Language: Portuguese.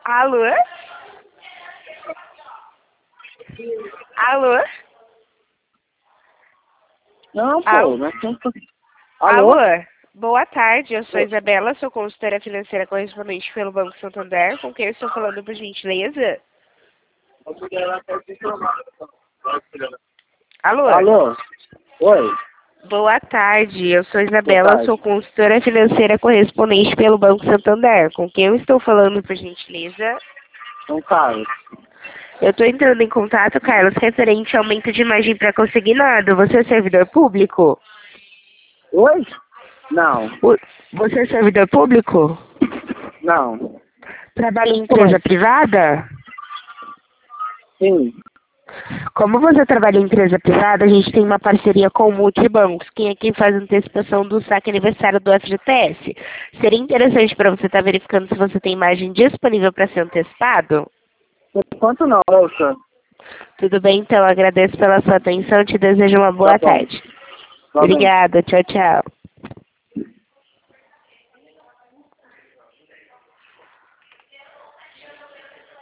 Alô? Alô? Não, Alô? pô, mas tem que... Alô? Alô? Boa tarde, eu sou Isabela, sou consultora financeira correspondente pelo Banco Santander. Com quem eu estou falando, por gentileza? Alô? Alô? Oi, Boa tarde, eu sou boa Isabela, tarde. sou consultora financeira correspondente pelo Banco Santander. Com quem eu estou falando, por gentileza? São Carlos. Eu estou entrando em contato, Carlos, referente ao aumento de imagem para consignado. Você é servidor público? Oi? Não, Você é servidor público? não. Trabalha em Oi? empresa privada? Sim. Como você trabalha em empresa privada, a gente tem uma parceria com o Multibancos, quem é quem faz antecipação do saque aniversário do FGTS. Seria interessante para você estar verificando se você tem imagem disponível para ser antecipado? Por enquanto não, moça. Tudo bem, então, agradeço pela sua atenção e te desejo uma Tá boa bom. tarde. Igualmente. Obrigada, tchau, tchau.